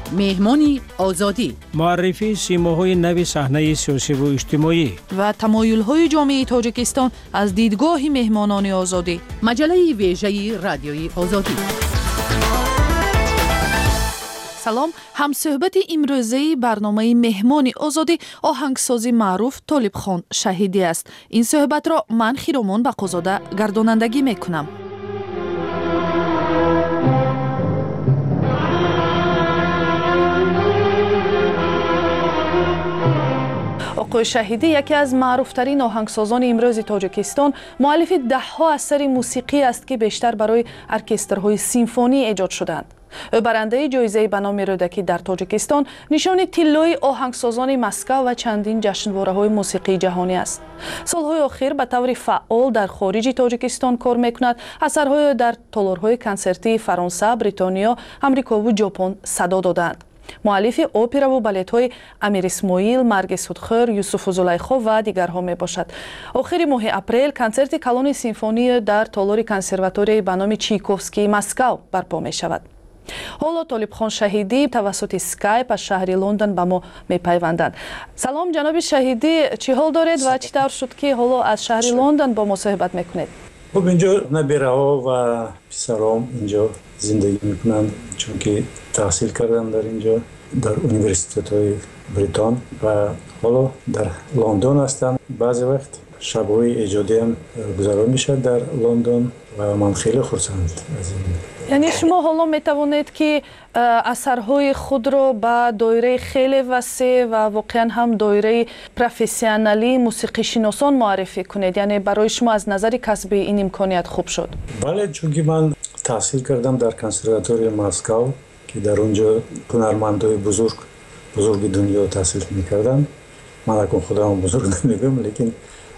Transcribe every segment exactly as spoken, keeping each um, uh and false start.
مهمانی آزادی، معرفی سیماهای نو صحنه سیاسی و اجتماعی و تمایل‌های جامعه تاجیکستان از دیدگاه مهمانان آزادی. مجله ویژه رادیوی آزادی. سلام، همصحبت امروزی برنامه مهمان آزادی آهنگسازی معروف طالبخان شهیدی است. این صحبت را من خیرامان بقازاده گردانندگی میکنم. آقای شهیدی یکی از معروفترین آهنگسازان امروز تاجیکستان، مؤلف ده‌ها اثر موسیقی است که بیشتر برای ارکسترهای سیمفونی ایجاد شدند. او برنده جایزه به نام رودکی در تاجیکستان، نشان طلای آهنگسازان مسکو و چندین جشنواره‌های موسیقی جهانی است. سالهای اخیر به طور فعال در خارج تاجیکستان کار می‌کند. اثرهای در تالارهای کنسرتی فرانسه، بریتانیا، آمریکا و ژاپن صدا دادند. مؤلف اپرا و بالت‌های امیر اسماعیل، مرگ سودخور، یوسف و زلیخا و دیگرها می باشد. آخر ماه اپریل کنسرت کلون سیمفونی در تالار کنسرواتوری به نام چایکوفسکی مسکو برپا می شود. حالا طالبخان شهیدی توسط اسکایپ از شهر لندن به ما می پیوندند. سلام جناب شهیدی، چی حال دارید و چطور شد که حالا از شهر لندن با ما صحبت میکنید؟ خب اینجا نبیره‌ها و پسرام اینجا زندگی میکنند، چون که تحصیل کردم در اینجا در اونیورسیتهای بریتان و حالا در لندن هستم. بعضی وقت شب‌های ایجادی هم گذران میشه در لندن و من خیلی خرسند از این. یعنی شما حالا میتوانید که اثرهای خود را به دایره خیلی وسیع و واقعا هم دایره پروفسیونالی موسیقی شناسان معرفی کنید، یعنی برای شما از نظر کسبی این امکانیت خوب شد؟ بله، چون که من تحصیل کردم در کنسرواتوری مسکو که در اونجا هنرمندای بزرگ بزرگ دنیا تحصیل میکردم. من اکنون خودم بزرگ نمیگم، لیکن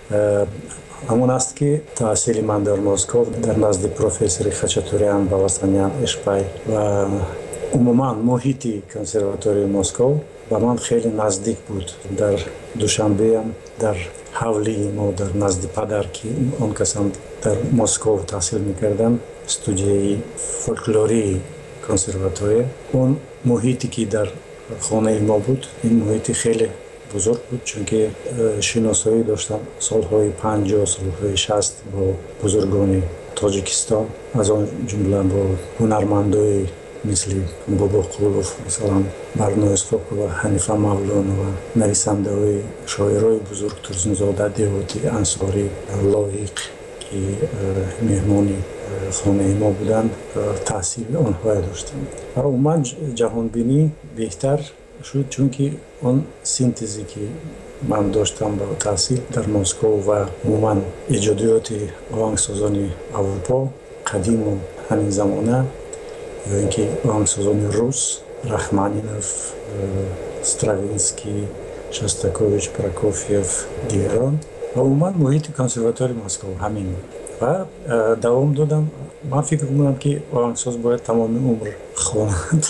همون است که تحصیل من در مسکو در نزد پروفسور خچاتوریان باوستانیان اشپای و عموما محیط کنسرواتوری مسکو با من خیلی نزدیک بود. در دوشنبه هم در حولی ما در نزد پدر که اون کسان در مسکو تحصیل میکردم استودیوی فولکلوری کنسرواتوری، اون محیطی که در خانه ما بود این محیط خیلی بزرگ بود، چون که شناسایی داشتم سالهای پنجاه سالهای شصت با بزرگان تاجیکستان، از آن جمله با هنرمندای مثل بابا قولوف، مثلا برنو اسفاق و حنیفه مولان و نویسنده های شاعرای بزرگ ترسنزاده دیوتی انصاری لایق که مهمانی خانه ما بودن تحصیل آنها داشتم. و من جهان بینی بهتر شد، چون که اون سینتزی که من داشتم با تحصیل در مسکو و عموما ایجادیات آهنگسازان اروپا قدیم و همین زمانه یا اینکه آهنگسازان روس، رحمانینوف، استراوینسکی، شستاکوویچ، پراکوفیف، دیگران و عموما محیط کنسرواتوری مسکو همین و دوام دادم. من فکر می‌کنم که آهنگساز باید تمام عمر خواند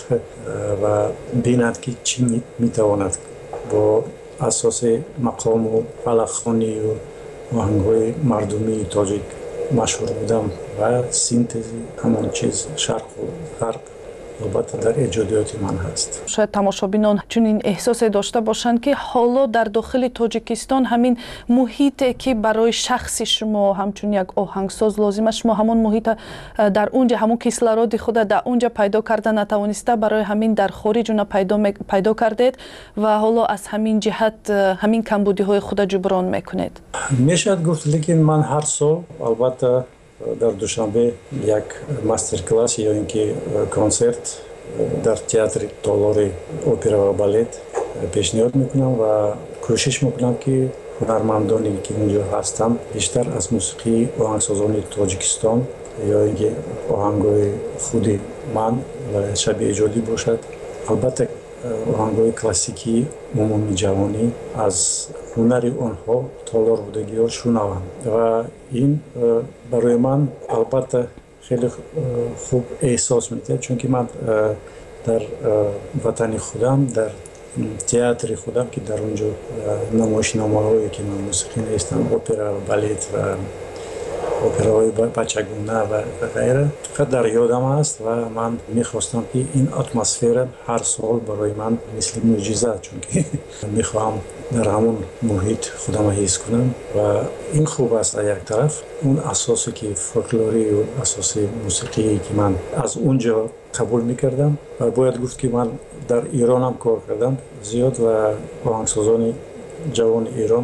و بیند که چی میتواند با اساس مقام و فلخ‌خوانی و آهنگ‌های مردمی تاجیک مشهور بودم و سینتزی همون چیز شرق و غرب البته در ایجادیات من هست. شاید تماشابینان چون این احساس داشته باشند که حالا در داخل تاجیکستان همین محیطی که برای شخص شما همچون یک آهنگساز لازمه، شما همون محیط در اونجا همون کیسلارود خود در اونجا پیدا کردن نتوانسته، برای همین در خارج اون پیدا پیدا کردید و حالا از همین جهت همین کمبودی های خود جبران میکنید. میشد گفت، لیکن من هر سال البته در دوشنبه یک ماستر کلاس یا اینکه کنسرت در تئاتر تالار اپرا و بالت پیشنهاد میکنم و کوشش میکنم که هنرمندانی که اونجا هستن بیشتر از موسیقی آهنگسازان تاجیکستان یا اینکه آهنگای خود من و شبیه ایجادی باشد، البته آهنگای کلاسیکی عمومی جهانی از هنر آنها تالار بودگی ها شنوم و این برای من البته خیلی خوب احساس میده، چون که من در وطن خودم در تئاتر خودم که در اونجا نمایشنامه‌هایی که من موسیقی نوشتم، اپرا، بالت و операҳои бачагона ва ғайра. Фақат дар ёдам аст ва ман мехостам ки ин атмосфера ҳар сол барои ман мисли мӯъҷиза, чунки мехоҳам дар ҳамон муҳит худамро ҳис кунам ва ин хуб аст аз як тараф. Он асосе ки фолклорию асоси мусиқие ки ман аз унҷо қабул мекардам ва бояд гуфт ки ман дар Иронам кор кардам зиёд ва оҳангсозони ҷавони Ирон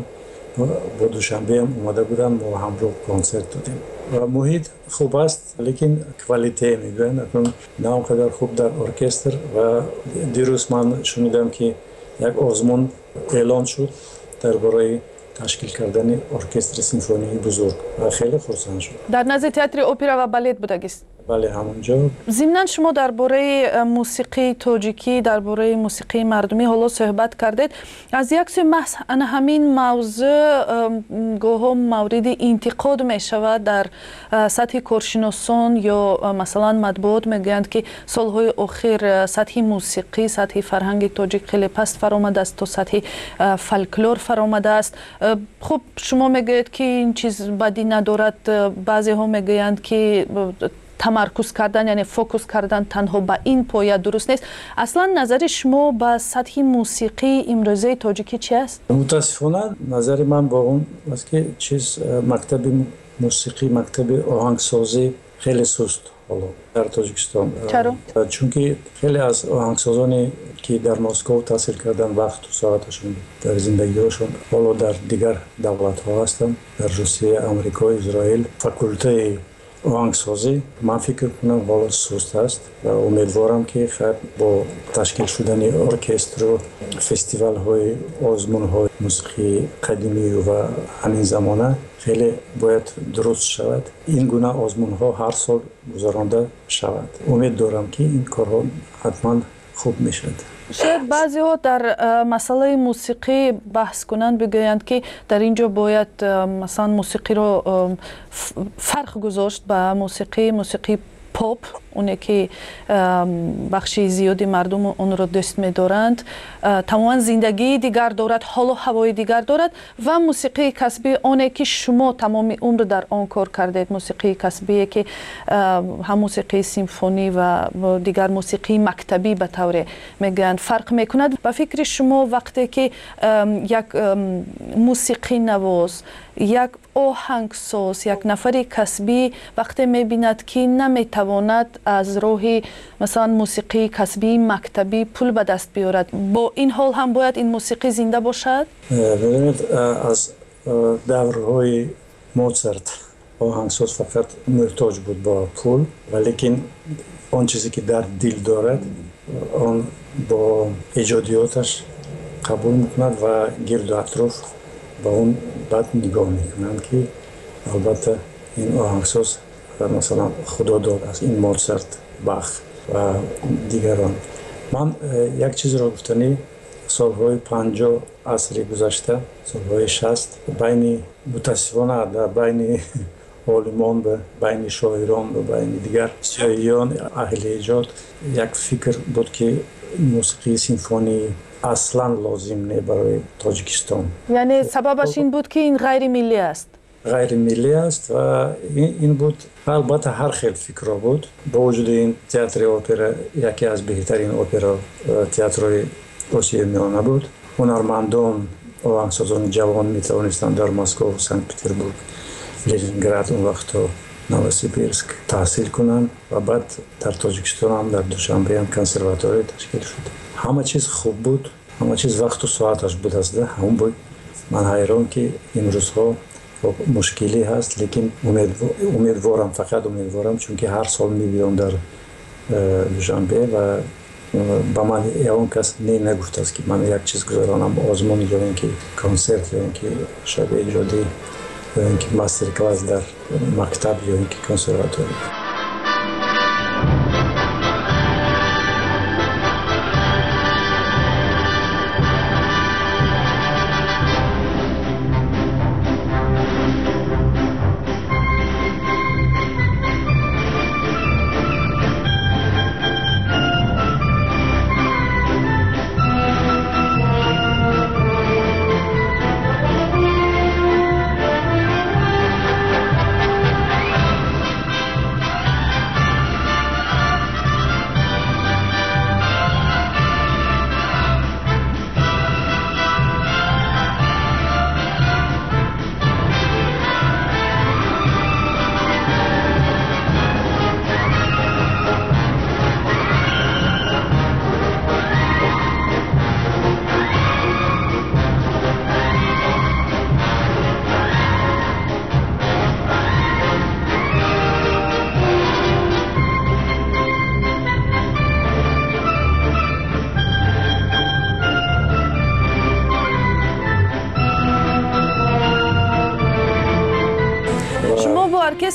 бо Душанбеам омада буданд, мо ҳамроҳ консерт додем ва муҳит хуб аст, лекин квалите мегӯянд акнун на он қадар хуб дар оркестр. Ва дирӯз ман шунидам ки як озмун эълон шуд дар бораи ташкил кардани оркестри симфонии бузург ва хеле хурсанд шуд. дар назди театри опера ва балет будагист? бале, ҳамонҷо. зимнан шумо дар бораи мусиқии тоҷикӣ, дар бораи мусиқии мардумӣ ҳоло суҳбат кардед. аз як сӯи маҳз ана ҳамин мавзӯъ гоҳо мавриди интиқод мешавад дар сатҳи коршиносон ё масалан матбуот мегӯянд ки солҳои охир сатҳи мусиқӣ, сатҳи фарҳанги тоҷик хеле паст фаромадааст, то сатҳи фолклор фаромадааст. хуб, шумо мегӯед ки ин чиз бадӣ надорад, баъзеҳо мегӯянд ки тамаркуз кардан, яъне фокус кардан танҳо ба ин поя дуруст нест. аслан назари шумо ба сатҳи мусиқии имрӯзаи тоҷикӣ чи аст? мутаассифона назари ман бо он аст ки чиз мактаби мусиқӣ, мактаби оҳангсозӣ хеле суст ҳоло дар Тоҷикистон. Чаро? Чунки хеле аз оҳангсозоне ки дар Москов таҳсил кардан вақту соаташон дар зиндагиҳошон ҳоло дар дигар давлатҳо ҳастанд, дар Русия, Амрико, Изроил. Факултаи оҳангсозӣ ман фикр кунам ҳоло суст аст ва умедворам ки хай бо ташкил шудани оркестру фестивалҳои озмунҳои мусиқии қадимию ва ҳамин замона хеле бояд дуруст шавад. Ин гуна озмунҳо ҳар сол гузаронда шавад. умед дорам ки ин корҳо ҳатман хуб мешавад. шояд баъзеҳо дар масъалаи мусиқӣ баҳс кунанд бигӯянд ки дар ин ҷо бояд масалан мусиқиро фарқ гузошт ба мусиқӣ мусиқии поп, оне ки бахши зиёди мардум онро дӯст медоранд, тамоман зиндагии дигар дорад, ҳолу ҳавои дигар дорад ва мусиқии касбӣ оне ки шумо тамоми умр дар он кор кардед, мусиқии касбие ки ҳам мусиқии симфонӣ ва дигар мусиқии мактабӣ ба тавре мегӯянд фарқ мекунад. ба фикри шумо вақте ки як мусиқинавоз, як оҳангсоз, як нафари касбӣ вақте мебинад ки наметавонад аз роҳи масалан мусиқии касбии мактабӣ пул ба даст биёрад, бо ин ҳол ҳам бояд ин мусиқӣ зинда бошад? бибинед, аз даврҳои Моцарт оҳангсоз фақат муҳтоҷ буд ба пул, валекин он чизе ки дар дил дорад он бо эҷодиёташ қабул мекунад ва гирду атроф ба он бад нигоҳ мекунанд ки албатта ин оҳангсоз масалан худодод аст, ин Моцарт, Бах ва дигарон. ман як чизро гуфтанӣ солҳои панҷоҳ асри гузашта, солҳои шаст байни мутаассифона дар байни олимон ба байни шоирон ба байни дигар сиёҳиён аҳли эҷод як фикр буд ки мусиқии симфонӣ аслан лозим не барои Тоҷикистон. Яъне сабабаш ин буд ки ин ғайримиллӣ аст. ғайримиллӣ аст ва ин буд. албатта ҳар хел фикрҳо буд. бо вуҷуди ин театри опера яке аз беҳтарин опера театрои Осияи Миёна буд. ҳунармандон оҳангсозони ҷавон метавонистанд дар Москов, Санкт-Петербург, Ленинград он вақто Новосибирск таҳсил кунанд ва баъд дар Тоҷикистон ҳам дар Душанбе ҳам консерватория ташкил шуд. ҳама чиз хуб буд, ҳама чиз вақту соаташ буд аст. ҳамон буд. ман ҳайрон ки имрӯзҳо мушкилӣ ҳаст, лекин умедворам, фақат умедворам, чунки ҳар сол мебиём дар Душанбе ва ба ман ягон кас не нагуфтааст ки ман як чиз гузаронам, озмун ё ин ки консерт ё ин ки шаби эҷодӣ ё ин ки мастер-класс дар мактаб ё ин ки консерватория.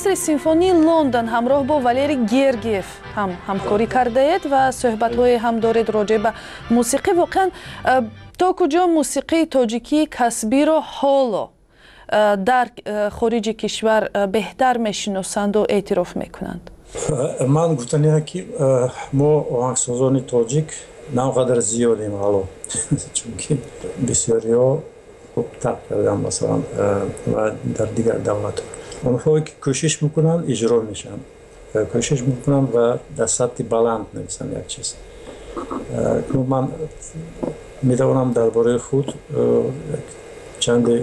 оркестри симфонии лондон ҳамроҳ бо валерий гергиев ҳам ҳамкорӣ кардаед ва суҳбатҳое ҳам доред роҷеъ ба мусиқӣ. Воқеан то куҷо мусиқии тоҷикӣ касбиро ҳоло дар хориҷи кишвар беҳтар мешиносанду эътироф мекунанд? ман гуфтаниям ки мо оҳангсозони тоҷик навқадар зиёдем ҳало, чунки бисёриҳо хуб тарк кардан масалан ва дар дигар давлатҳо. онҳое ки кӯшиш мекунанд иҷро мешаванд, кӯшиш мекунанд ва дар сатҳи баланд нависанд як чиз. ман метавонам дар бораи худ чанде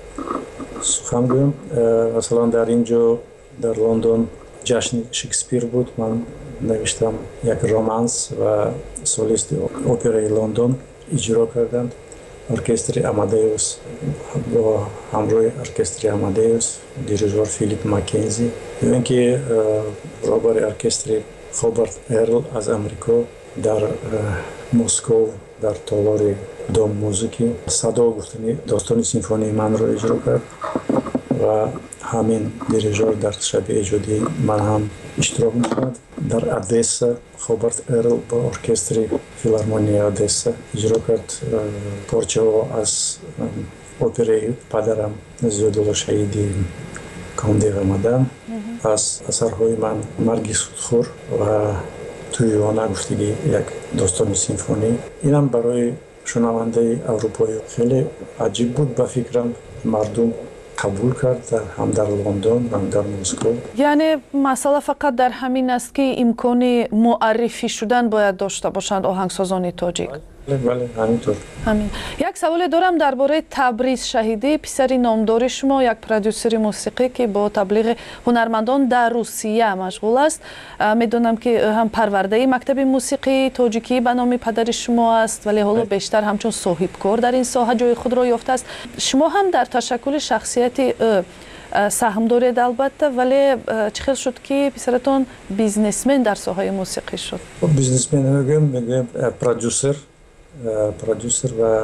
сухан гӯям. масалан дар ин ҷо дар Лондон ҷашни Шекспир буд, ман навиштам як романс ва солисти операи Лондон иҷро карданд. оркестри Амадеус бо ҳамроҳи оркестри Амадеус, дирижер Филипп Маккензи, ин ки роҳбари оркестри Хобарт Эрл аз Амрико дар Москов дар толори Дом музики садо гуфтани достони симфонии манро иҷро кард ва ҳамин дирижер дар шаби эҷодии ман ҳам иштирок мекард. дар Одесса Хобарт Эрл бо оркестри филармонияи Одесса иҷро кард порчаҳо аз операи падарам Зиёдулло Шаҳиди Конде ва Мадан, аз асарҳои ман Марги судхӯр ва Туюона гуфтагӣ як достони симфонӣ. инам барои шунавандаи аврупоӣ хеле аҷиб буд. ба фикрам мардум қабул кард ҳам дар Лондон ҳам дар Москов. яъне масъала фақат дар ҳамин аст ки имкони муаррифӣ шудан бояд дошта бошанд оҳангсозони тоҷик. бале ҳаминтур. ҳамин як саволе дорам дар бораи Табриз Шаҳидӣ, писари номдори шумо, як продюсери мусиқӣ ки бо таблиғи ҳунармандон дар Русия машғул аст. медонам ки ҳам парвардаи мактаби мусиқии тоҷикӣ ба номи падари шумо аст, вале ҳоло бештар ҳамчун соҳибкор дар ин соҳа ҷои худро ёфтааст. шумо ҳам дар ташаккули шахсияти ӯ саҳм доред албатта, вале чӣ хел шуд ки писаратон бизнесмен дар соҳаи мусиқӣ шуд? бизнесмен мегӯем мегӯем продюсер продюсер ва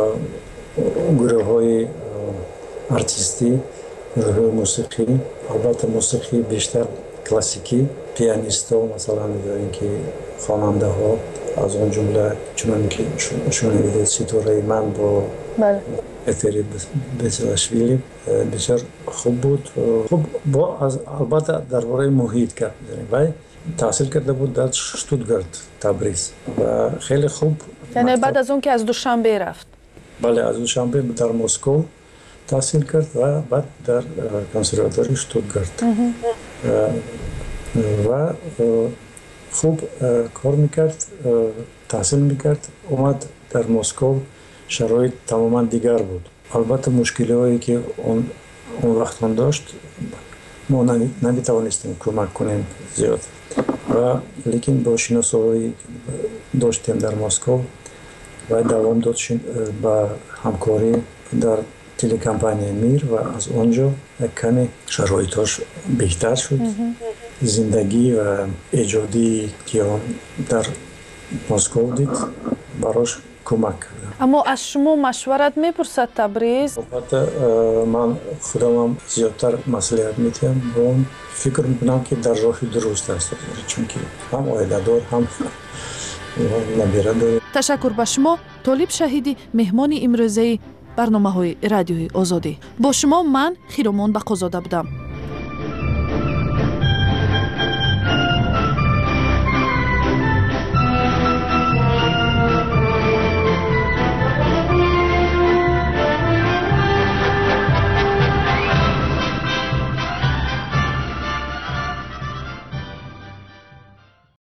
гурӯҳҳои артистӣ, гурӯҳҳои мусиқӣ, албатта мусиқӣ бештар классикӣ, пианистҳо масалан дорем ки хонандаҳо, аз он ҷумла чунон ки шунавидед ситораи ман бо Этери Бесилашвили бисёр хуб буд. хуб бо албатта дар бораи муҳит гап мезанем. вай таҳсил карда буд дар Штутгарт, Табриз ва хеле хуб. яъне баъд аз он ки аз Душанбе рафт? бале, аз Душанбе дар Москов таҳсил кард ва баъд дар консерватории Штутгарт ва хуб кор мекард, таҳсил мекард. омад дар Москов, шароит тамоман дигар буд. албатта мушкилиҳое ки он вақт он дошт, мо наметавонистем кӯмак кунем зиёд, ва лекин бо шиносовии доштем дар Москов ва давом дод ба ҳамкорӣ дар телекомпанияи Мир ва аз он ҷо як каме шароитош беҳтар шуд. зиндагӣ ва эҷодии ки он дар Москов дид барош кӯмак кардам. аммо аз шумо машварат мепурсад Табриз? албатта ман худамам зиёдтар маслиҳат медиҳам ва он фикр мекунам ки дар роҳи дуруст аст, чунки ҳам оиладор ҳам набира дорем. ташаккур ба шумо. Толиб Шаҳидӣ, меҳмони имрӯзаи барномаҳои радиои Озодӣ. бо шумо ман Хиромон Бақозода будам.